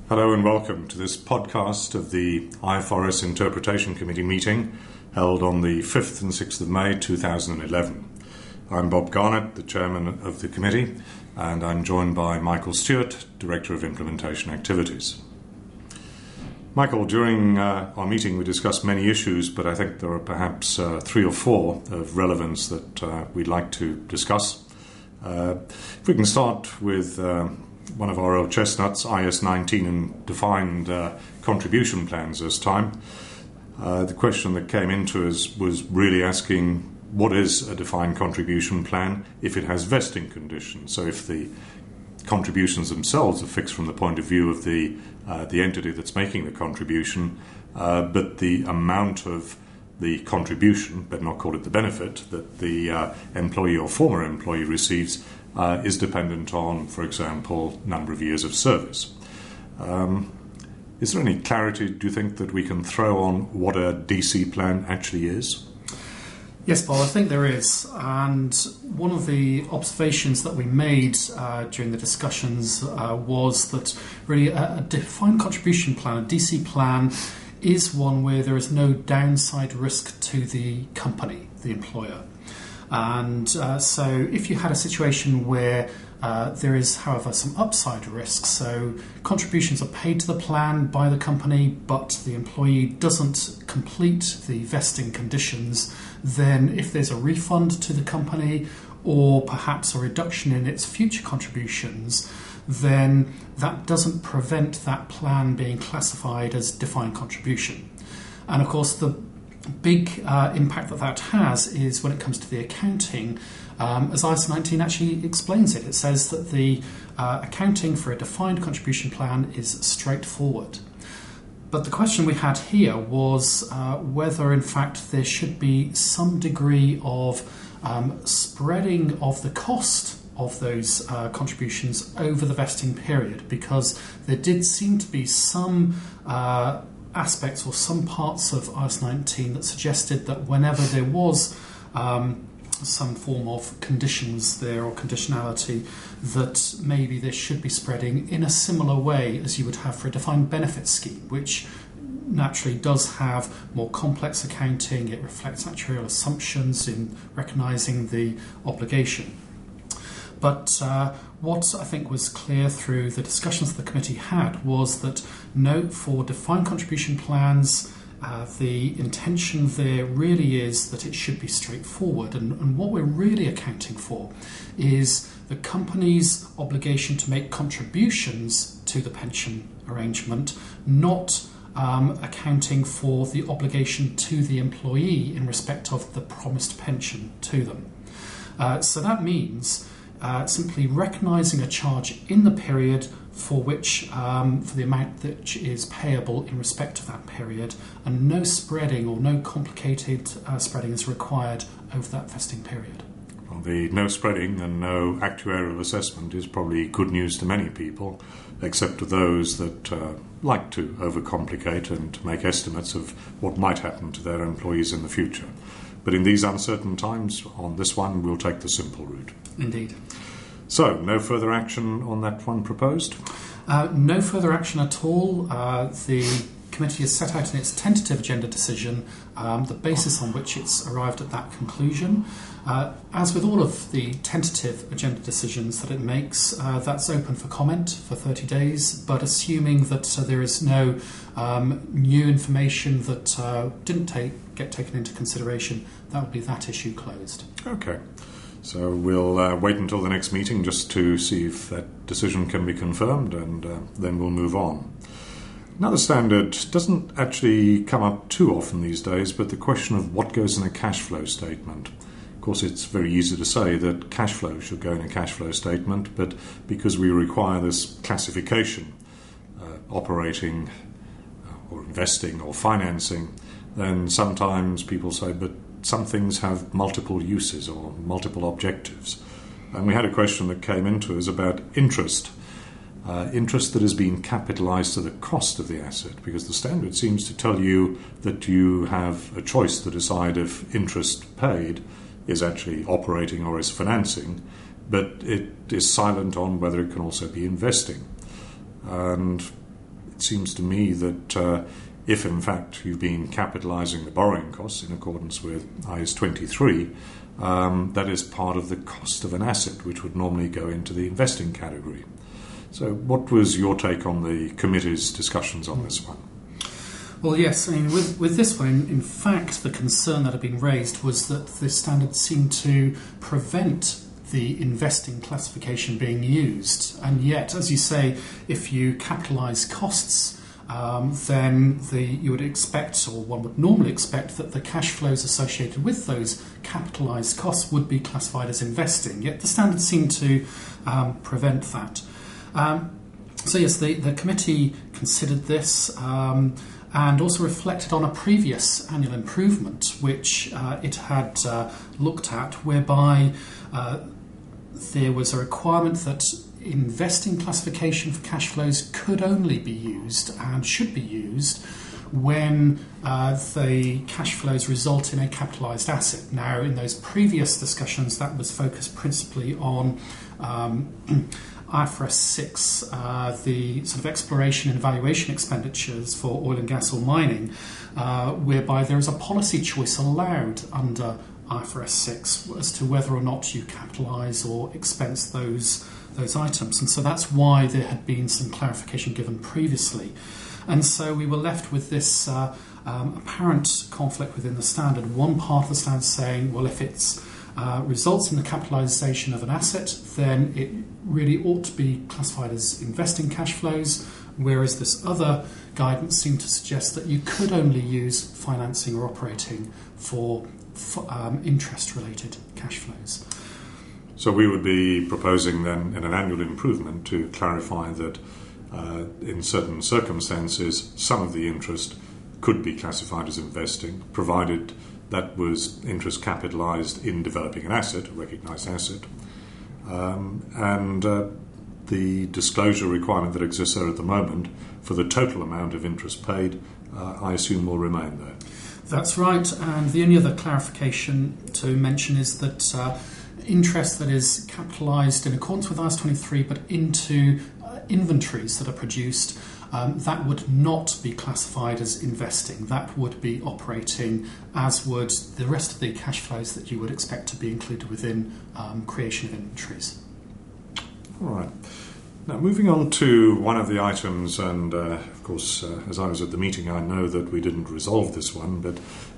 Hello and welcome to this podcast of the IFRS Interpretation Committee meeting held on the 5th and 6th of May 2011. I'm Bob Garnett, the chairman of the committee, and I'm joined by Michael Stewart, Director of Implementation Activities. Michael, during our meeting we discussed many issues, but I think there are perhaps three or four of relevance that we'd like to discuss. If we can start with one of our old chestnuts, IAS 19 and defined contribution plans this time. The question that came into us was really asking, what is a defined contribution plan if it has vesting conditions? So if the contributions themselves are fixed from the point of view of the entity that's making the contribution, but the amount of the contribution, better not call it the benefit, that the employee or former employee receives is dependent on, for example, number of years of service. Is there any clarity, do you think, that we can throw on what a DC plan actually is? Yes, Paul, I think there is. And one of the observations that we made during the discussions was that really a defined contribution plan, a DC plan, is one where there is no downside risk to the company, the employer. And so if you had a situation where there is, however, some upside risk, so contributions are paid to the plan by the company, but the employee doesn't complete the vesting conditions, then if there's a refund to the company or perhaps a reduction in its future contributions, then that doesn't prevent that plan being classified as defined contribution. And of course, the big impact that has is when it comes to the accounting, as IAS 19 actually explains it. It says that the accounting for a defined contribution plan is straightforward. But the question we had here was whether, in fact, there should be some degree of spreading of the cost of those contributions over the vesting period, because there did seem to be some aspects or some parts of IAS 19 that suggested that whenever there was some form of conditions there or conditionality, that maybe there should be spreading in a similar way as you would have for a defined benefit scheme, which naturally does have more complex accounting. It reflects actuarial assumptions in recognising the obligation. But what I think was clear through the discussions the committee had was that no, for defined contribution plans, the intention there really is that it should be straightforward. And what we're really accounting for is the company's obligation to make contributions to the pension arrangement, not accounting for the obligation to the employee in respect of the promised pension to them. So that means simply recognising a charge in the period for which for the amount that is payable in respect of that period, and no spreading or no complicated spreading is required over that vesting period. Well, the no spreading and no actuarial assessment is probably good news to many people, except to those that like to overcomplicate and make estimates of what might happen to their employees in the future. But in these uncertain times, on this one, we'll take the simple route. Indeed. So, no further action on that one proposed? No further action at all. The committee has set out in its tentative agenda decision the basis on which it's arrived at that conclusion. As with all of the tentative agenda decisions that it makes, that's open for comment for 30 days, but assuming that there is no new information that didn't get taken into consideration, that would be that issue closed. Okay. So we'll wait until the next meeting just to see if that decision can be confirmed, and then we'll move on. Another standard doesn't actually come up too often these days, but the question of what goes in a cash flow statement. Of course, it's very easy to say that cash flow should go in a cash flow statement, but because we require this classification, operating or investing or financing, then sometimes people say, but some things have multiple uses or multiple objectives. And we had a question that came into us about interest. Interest that has been capitalised to the cost of the asset, because the standard seems to tell you that you have a choice to decide if interest paid is actually operating or is financing, but it is silent on whether it can also be investing. And it seems to me that if in fact you've been capitalising the borrowing costs in accordance with IAS 23, that is part of the cost of an asset, which would normally go into the investing category. So what was your take on the committee's discussions on this one? Well, yes, I mean, with this one, in fact, the concern that had been raised was that the standard seemed to prevent the investing classification being used. And yet, as you say, if you capitalise costs, then you would expect, or one would normally expect, that the cash flows associated with those capitalised costs would be classified as investing. Yet the standard seemed to prevent that. So yes, the committee considered this and also reflected on a previous annual improvement which it had looked at, whereby there was a requirement that investing classification for cash flows could only be used and should be used when the cash flows result in a capitalised asset. Now, in those previous discussions, that was focused principally on IFRS 6, the sort of exploration and evaluation expenditures for oil and gas or mining, whereby there is a policy choice allowed under IFRS 6 as to whether or not you capitalise or expense those items. And so that's why there had been some clarification given previously. And so we were left with this apparent conflict within the standard. One part of the standard saying, well, if it's results in the capitalisation of an asset, then it really ought to be classified as investing cash flows, whereas this other guidance seemed to suggest that you could only use financing or operating for interest-related cash flows. So we would be proposing then in an annual improvement to clarify that in certain circumstances some of the interest could be classified as investing, provided that was interest capitalised in developing an asset, a recognised asset, and the disclosure requirement that exists there at the moment for the total amount of interest paid, I assume will remain there. That's right, and the only other clarification to mention is that interest that is capitalised in accordance with IAS 23 but into inventories that are produced, that would not be classified as investing. That would be operating, as would the rest of the cash flows that you would expect to be included within creation of inventories. All right. Now, moving on to one of the items, and of course, as I was at the meeting, I know that we didn't resolve this one, but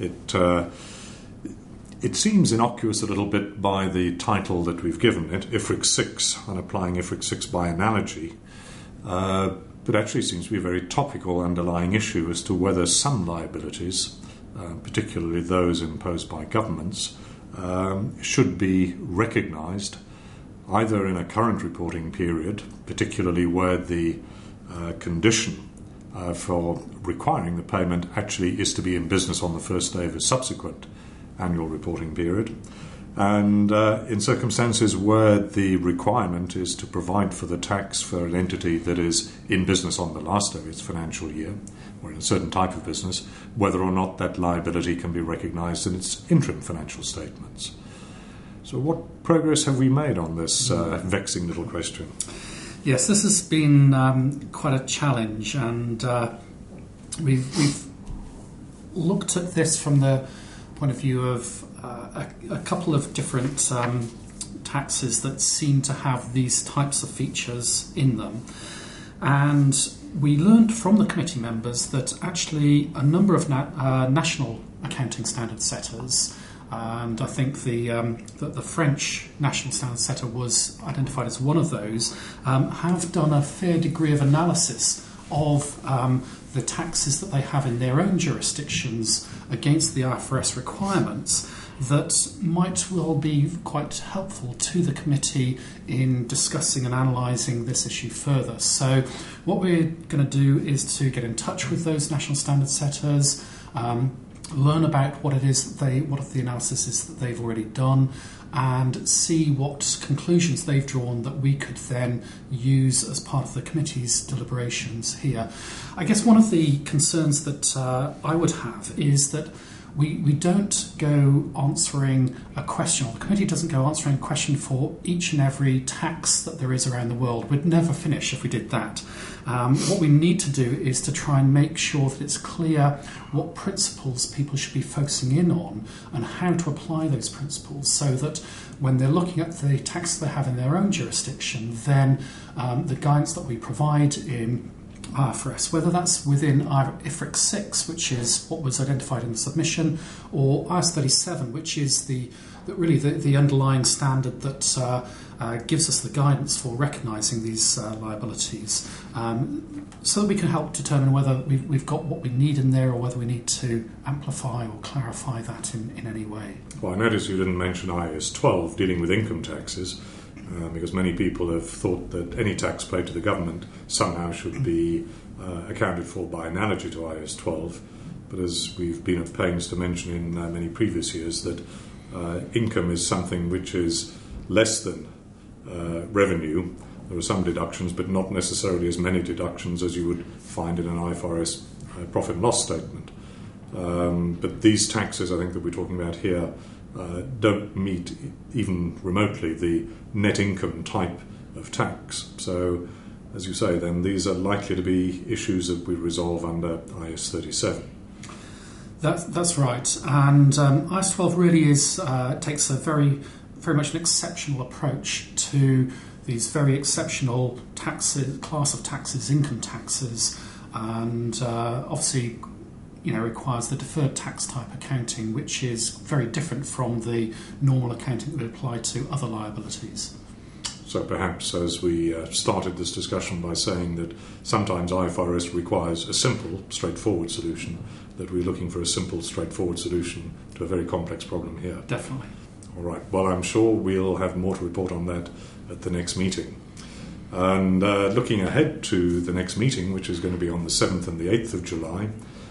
it seems innocuous a little bit by the title that we've given it, IFRIC 6, and applying IFRIC 6 by analogy. But actually seems to be a very topical underlying issue as to whether some liabilities, particularly those imposed by governments, should be recognised either in a current reporting period, particularly where the condition for requiring the payment actually is to be in business on the first day of a subsequent annual reporting period, and in circumstances where the requirement is to provide for the tax for an entity that is in business on the last day of its financial year, or in a certain type of business, whether or not that liability can be recognised in its interim financial statements. So what progress have we made on this vexing little question? Yes, this has been quite a challenge, and we've looked at this from the point of view of a couple of different taxes that seem to have these types of features in them. And we learned from the committee members that actually a number of national accounting standard setters, and I think the French national standard setter was identified as one of those, have done a fair degree of analysis of the taxes that they have in their own jurisdictions against the IFRS requirements that might well be quite helpful to the committee in discussing and analysing this issue further. So what we're going to do is to get in touch with those national standard setters, learn about what it is that what the analysis is that they've already done, and see what conclusions they've drawn that we could then use as part of the committee's deliberations here. I guess one of the concerns that I would have is that we don't go answering a question, or the committee doesn't go answering a question for each and every tax that there is around the world. We'd never finish if we did that. What we need to do is to try and make sure that it's clear what principles people should be focusing in on and how to apply those principles, so that when they're looking at the tax they have in their own jurisdiction, then the guidance that we provide in IFRS, whether that's within IFRIC 6, which is what was identified in the submission, or IAS 37, which is the underlying standard that gives us the guidance for recognising these liabilities, so that we can help determine whether we've got what we need in there or whether we need to amplify or clarify that in any way. Well, I noticed you didn't mention IAS 12 dealing with income taxes, because many people have thought that any tax paid to the government somehow should be accounted for by analogy to IAS 12. But as we've been at pains to mention in many previous years, that income is something which is less than revenue. There are some deductions, but not necessarily as many deductions as you would find in an IFRS profit and loss statement. But these taxes, I think, that we're talking about here don't meet even remotely the net income type of tax. So, as you say, then these are likely to be issues that we resolve under IAS 37. That's right, and IAS 12 really takes a very much an exceptional approach to these very exceptional class of taxes, income taxes, and obviously, requires the deferred tax type accounting, which is very different from the normal accounting that would apply to other liabilities. So perhaps, as we started this discussion by saying that sometimes IFRS requires a simple, straightforward solution, that we're looking for a simple, straightforward solution to a very complex problem here. Definitely. All right. Well, I'm sure we'll have more to report on that at the next meeting. And looking ahead to the next meeting, which is going to be on the 7th and the 8th of July,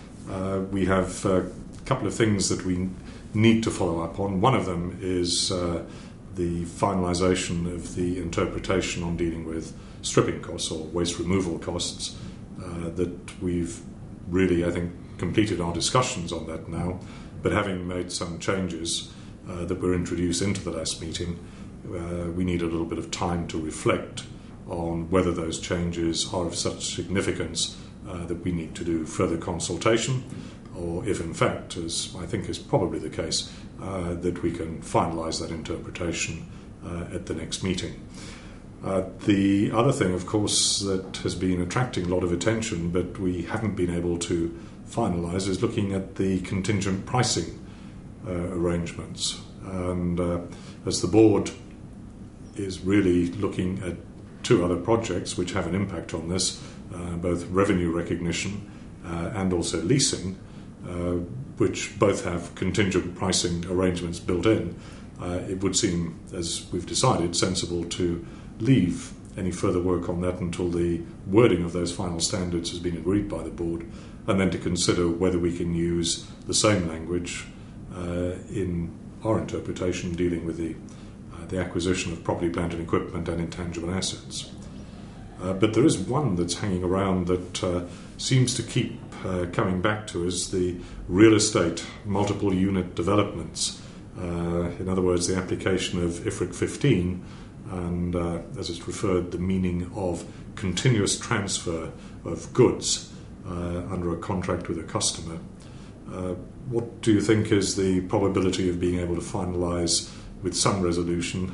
we have a couple of things that we need to follow up on. One of them is the finalisation of the interpretation on dealing with stripping costs or waste removal costs, that we've really, I think, completed our discussions on that now, but having made some changes that were introduced into the last meeting, we need a little bit of time to reflect on whether those changes are of such significance that we need to do further consultation, or if in fact, as I think is probably the case, that we can finalise that interpretation at the next meeting. The other thing, of course, that has been attracting a lot of attention but we haven't been able to finalise is looking at the contingent pricing arrangements. And as the board is really looking at two other projects which have an impact on this, both revenue recognition and also leasing, which both have contingent pricing arrangements built in, it would seem, as we've decided, sensible to leave any further work on that until the wording of those final standards has been agreed by the board, and then to consider whether we can use the same language in our interpretation dealing with the acquisition of property, plant and equipment and intangible assets. But there is one that's hanging around that seems to keep coming back to us, the real estate multiple unit developments. In other words, the application of IFRIC 15 and, as it's referred, the meaning of continuous transfer of goods under a contract with a customer. What do you think is the probability of being able to finalise with some resolution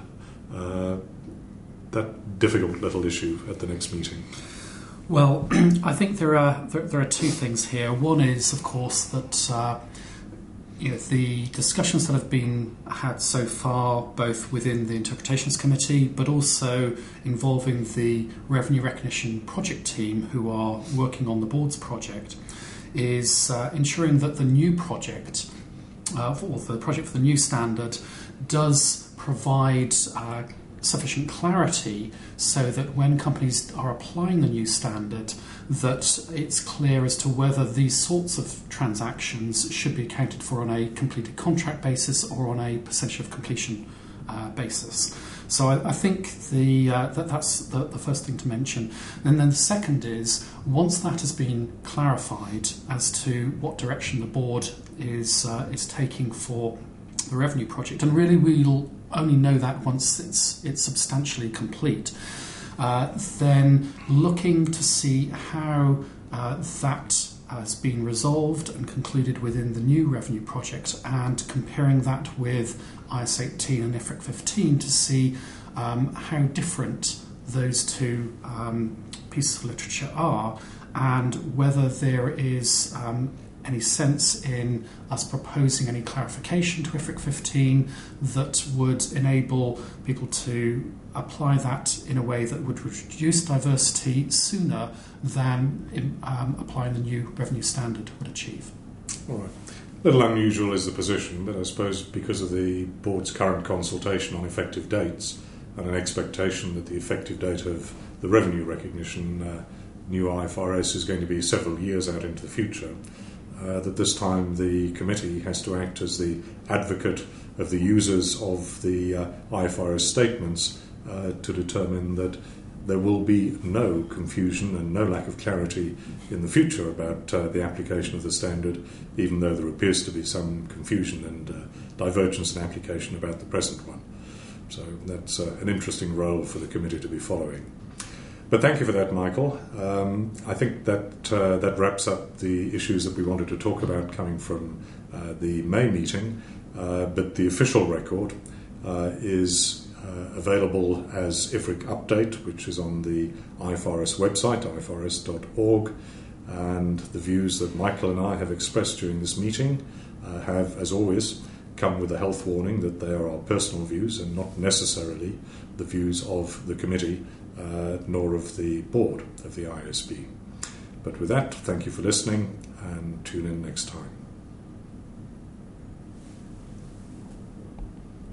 that difficult little issue at the next meeting? Well, I think there are two things here. One is, of course, that the discussions that have been had so far, both within the Interpretations Committee, but also involving the Revenue Recognition Project team who are working on the board's project, is ensuring that the new project, or the project for the new standard, does provide sufficient clarity so that when companies are applying the new standard, that it's clear as to whether these sorts of transactions should be accounted for on a completed contract basis or on a percentage of completion basis. So I think that's the first thing to mention. And then the second is, once that has been clarified as to what direction the board is taking for the revenue project, and really we'll only know that once it's substantially complete, then looking to see how that has been resolved and concluded within the new revenue project, and comparing that with IAS 18 and IFRIC 15 to see how different those two pieces of literature are, and whether there is any sense in us proposing any clarification to IFRIC 15 that would enable people to apply that in a way that would reduce diversity sooner than applying the new revenue standard would achieve. All right. A little unusual is the position, but I suppose because of the board's current consultation on effective dates and an expectation that the effective date of the revenue recognition new IFRS is going to be several years out into the future, that this time the committee has to act as the advocate of the users of the IFRS statements to determine that there will be no confusion and no lack of clarity in the future about the application of the standard, even though there appears to be some confusion and divergence in application about the present one. So that's an interesting role for the committee to be following. But thank you for that, Michael. I think that wraps up the issues that we wanted to talk about coming from the May meeting, but the official record is available as IFRIC Update, which is on the IFRS website, ifrs.org, and the views that Michael and I have expressed during this meeting have, as always, come with a health warning that they are our personal views and not necessarily the views of the committee nor of the board of the IASB. But with that, thank you for listening, and tune in next time.